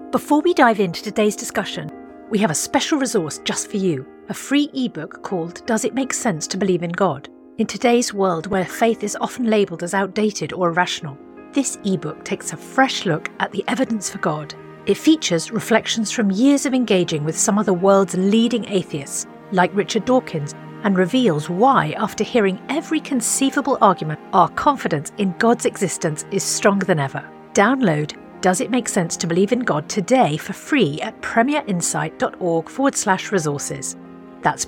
Before we dive into today's discussion, we have a special resource just for you, a free ebook called Does It Make Sense to Believe in God? In today's world where faith is often labelled as outdated or irrational, this ebook takes a fresh look at the evidence for God. It features reflections from years of engaging with some of the world's leading atheists, like Richard Dawkins, and reveals why, after hearing every conceivable argument, our confidence in God's existence is stronger than ever. Download Does It Make Sense to Believe in God today for free at premierinsight.org/resources. That's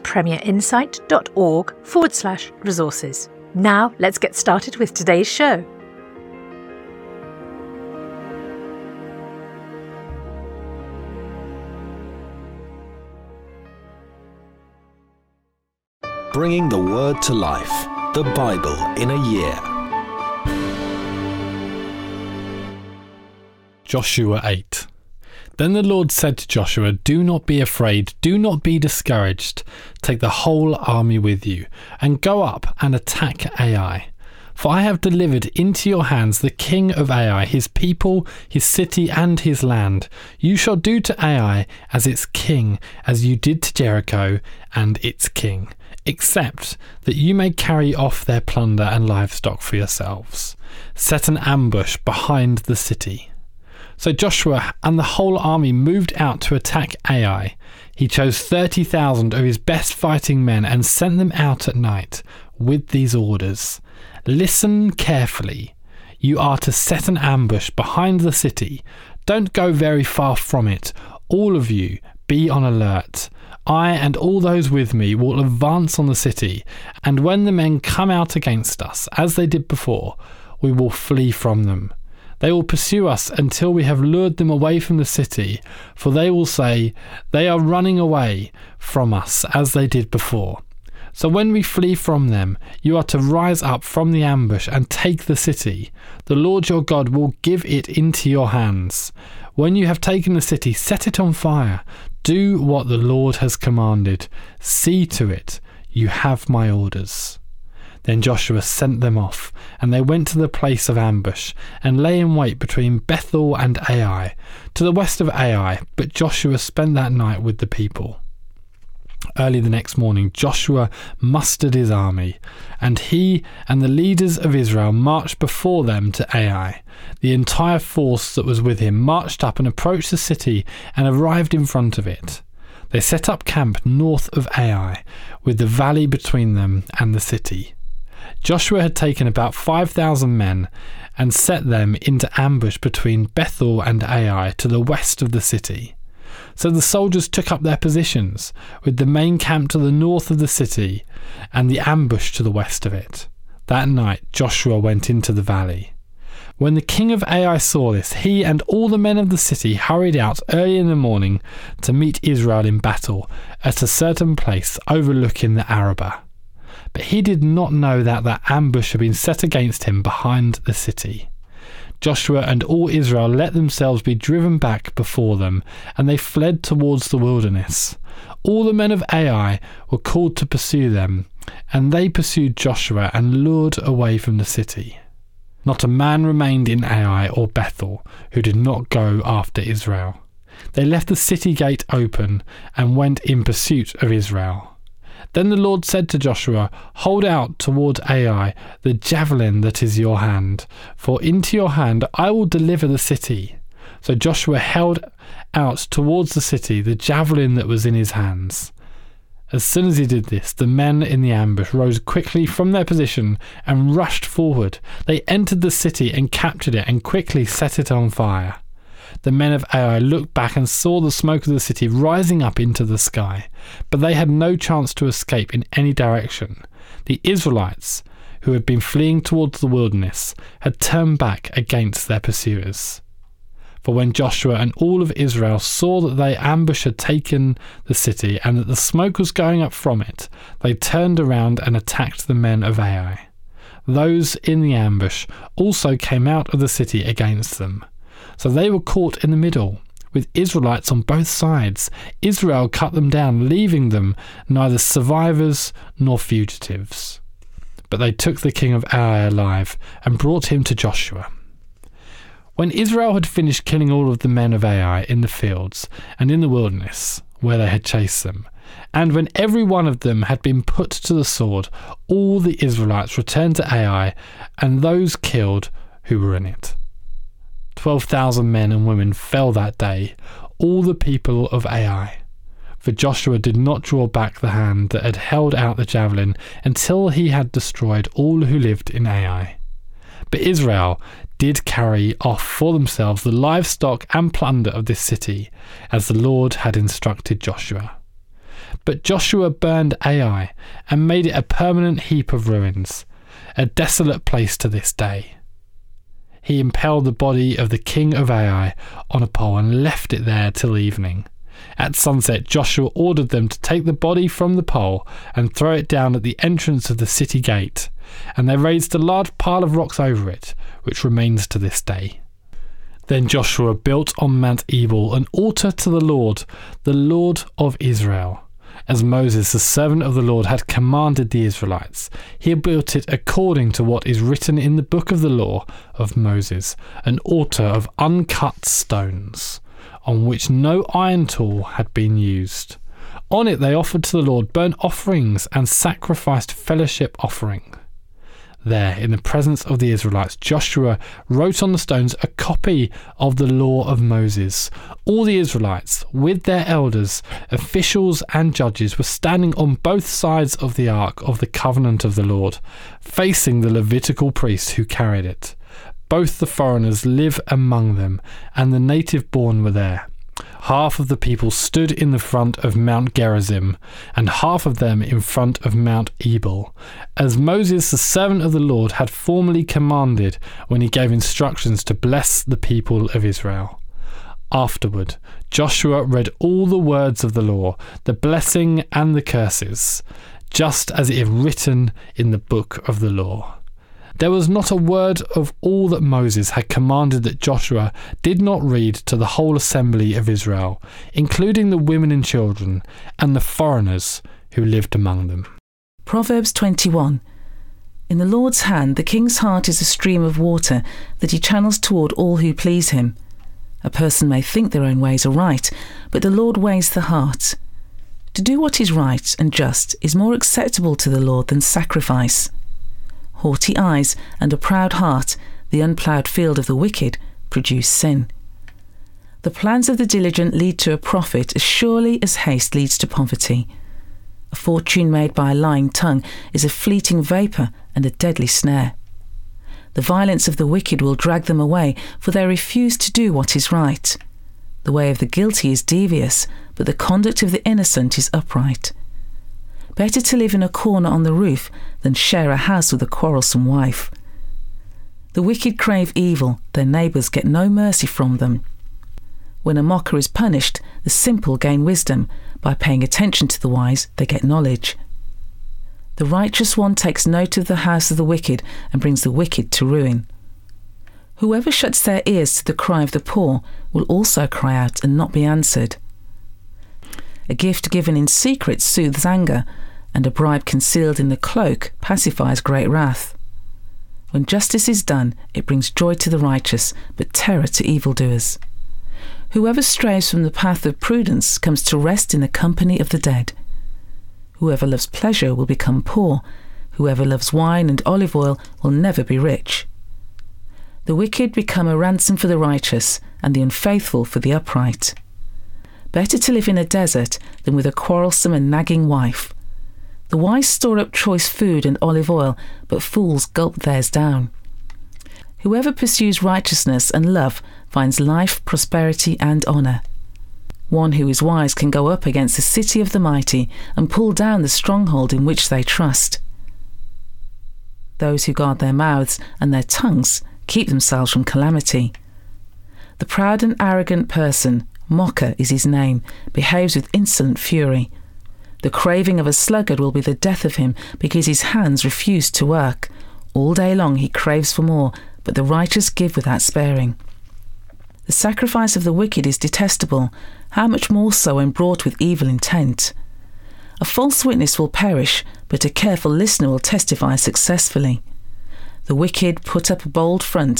premierinsight.org/resources. Now let's get started with today's show. Bringing the Word to life, the Bible in a year. Joshua 8. Then the Lord said to Joshua, "Do not be afraid, do not be discouraged. Take the whole army with you, and go up and attack Ai. For I have delivered into your hands the king of Ai, his people, his city, and his land. You shall do to Ai as its king, as you did to Jericho and its king, except that you may carry off their plunder and livestock for yourselves. Set an ambush behind the city." So Joshua and the whole army moved out to attack Ai. He chose 30,000 of his best fighting men and sent them out at night with these orders. "Listen carefully. You are to set an ambush behind the city. Don't go very far from it. All of you, be on alert. I and all those with me will advance on the city, and when the men come out against us, as they did before, we will flee from them. They will pursue us until we have lured them away from the city, for they will say, 'They are running away from us as they did before.' So when we flee from them, you are to rise up from the ambush and take the city. The Lord your God will give it into your hands. When you have taken the city, set it on fire. Do what the Lord has commanded. See to it. You have my orders." Then Joshua sent them off, and they went to the place of ambush, and lay in wait between Bethel and Ai, to the west of Ai, but Joshua spent that night with the people. Early the next morning, Joshua mustered his army, and he and the leaders of Israel marched before them to Ai. The entire force that was with him marched up and approached the city and arrived in front of it. They set up camp north of Ai, with the valley between them and the city. Joshua had taken about 5,000 men and set them into ambush between Bethel and Ai to the west of the city. So the soldiers took up their positions, with the main camp to the north of the city and the ambush to the west of it. That night Joshua went into the valley. When the king of Ai saw this, he and all the men of the city hurried out early in the morning to meet Israel in battle at a certain place overlooking the Arabah. But he did not know that that ambush had been set against him behind the city. Joshua and all Israel let themselves be driven back before them, and they fled towards the wilderness. All the men of Ai were called to pursue them, and they pursued Joshua and lured away from the city. Not a man remained in Ai or Bethel who did not go after Israel. They left the city gate open and went in pursuit of Israel. Then the Lord said to Joshua, "Hold out toward Ai the javelin that is your hand, for into your hand I will deliver the city." So Joshua held out towards the city the javelin that was in his hands. As soon as he did this, the men in the ambush rose quickly from their position and rushed forward. They entered the city and captured it and quickly set it on fire. The men of Ai looked back and saw the smoke of the city rising up into the sky, but they had no chance to escape in any direction. The Israelites, who had been fleeing towards the wilderness, had turned back against their pursuers. For when Joshua and all of Israel saw that their ambush had taken the city and that the smoke was going up from it, they turned around and attacked the men of Ai. Those in the ambush also came out of the city against them. So they were caught in the middle, with Israelites on both sides. Israel cut them down, leaving them neither survivors nor fugitives. But they took the king of Ai alive and brought him to Joshua. When Israel had finished killing all of the men of Ai in the fields and in the wilderness where they had chased them, and when every one of them had been put to the sword, all the Israelites returned to Ai, and those killed who were in it. 12,000 men and women fell that day, all the people of Ai. For Joshua did not draw back the hand that had held out the javelin until he had destroyed all who lived in Ai. But Israel did carry off for themselves the livestock and plunder of this city, as the Lord had instructed Joshua. But Joshua burned Ai and made it a permanent heap of ruins, a desolate place to this day. He impaled the body of the king of Ai on a pole and left it there till evening. At sunset, Joshua ordered them to take the body from the pole and throw it down at the entrance of the city gate, and they raised a large pile of rocks over it, which remains to this day. Then Joshua built on Mount Ebal an altar to the Lord of Israel, as Moses, the servant of the Lord, had commanded the Israelites. He built it according to what is written in the book of the law of Moses, an altar of uncut stones, on which no iron tool had been used. On it they offered to the Lord burnt offerings and sacrificed fellowship offering. There, in the presence of the Israelites, Joshua wrote on the stones a copy of the law of Moses. All the Israelites, with their elders, officials and judges, were standing on both sides of the ark of the covenant of the Lord, facing the Levitical priests who carried it. Both the foreigners live among them, and the native-born were there. Half of the people stood in the front of Mount Gerizim, and half of them in front of Mount Ebal, as Moses, the servant of the Lord, had formerly commanded when he gave instructions to bless the people of Israel. Afterward, Joshua read all the words of the law, the blessing and the curses, just as it is written in the book of the law. There was not a word of all that Moses had commanded that Joshua did not read to the whole assembly of Israel, including the women and children, and the foreigners who lived among them. Proverbs 21. In the Lord's hand the king's heart is a stream of water that he channels toward all who please him. A person may think their own ways are right, but the Lord weighs the heart. To do what is right and just is more acceptable to the Lord than sacrifice. Haughty eyes and a proud heart, the unploughed field of the wicked, produce sin. The plans of the diligent lead to a profit as surely as haste leads to poverty. A fortune made by a lying tongue is a fleeting vapour and a deadly snare. The violence of the wicked will drag them away, for they refuse to do what is right. The way of the guilty is devious, but the conduct of the innocent is upright. Better to live in a corner on the roof than share a house with a quarrelsome wife. The wicked crave evil, their neighbours get no mercy from them. When a mocker is punished, the simple gain wisdom. By paying attention to the wise, they get knowledge. The righteous one takes note of the house of the wicked and brings the wicked to ruin. Whoever shuts their ears to the cry of the poor will also cry out and not be answered. A gift given in secret soothes anger, and a bribe concealed in the cloak pacifies great wrath. When justice is done, it brings joy to the righteous, but terror to evildoers. Whoever strays from the path of prudence comes to rest in the company of the dead. Whoever loves pleasure will become poor. Whoever loves wine and olive oil will never be rich. The wicked become a ransom for the righteous, and the unfaithful for the upright. Better to live in a desert than with a quarrelsome and nagging wife. The wise store up choice food and olive oil, but fools gulp theirs down. Whoever pursues righteousness and love finds life, prosperity and honour. One who is wise can go up against the city of the mighty and pull down the stronghold in which they trust. Those who guard their mouths and their tongues keep themselves from calamity. The proud and arrogant person, mocker is his name, behaves with insolent fury. The craving of a sluggard will be the death of him, because his hands refuse to work. All day long he craves for more, but the righteous give without sparing. The sacrifice of the wicked is detestable, how much more so when brought with evil intent. A false witness will perish, but a careful listener will testify successfully. The wicked put up a bold front,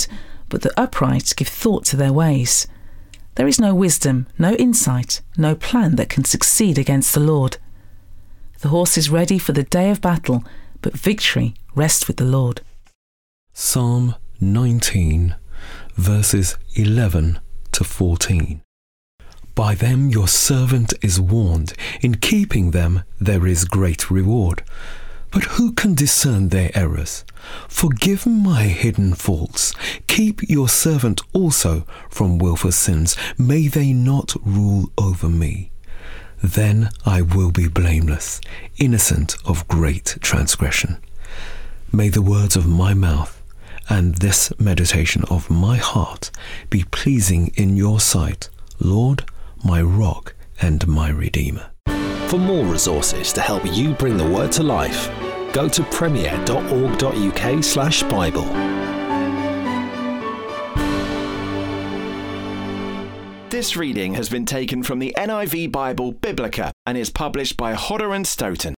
but the upright give thought to their ways. There is no wisdom, no insight, no plan that can succeed against the Lord. The horse is ready for the day of battle, but victory rests with the Lord. Psalm 19, verses 11 to 14. By them your servant is warned. In keeping them there is great reward. But who can discern their errors? Forgive my hidden faults. Keep your servant also from wilful sins. May they not rule over me. Then I will be blameless, innocent of great transgression. May the words of my mouth and this meditation of my heart be pleasing in your sight, Lord, my rock and my redeemer. For more resources to help you bring the word to life, go to premier.org.uk/Bible. This reading has been taken from the NIV Bible Biblica and is published by Hodder and Stoughton.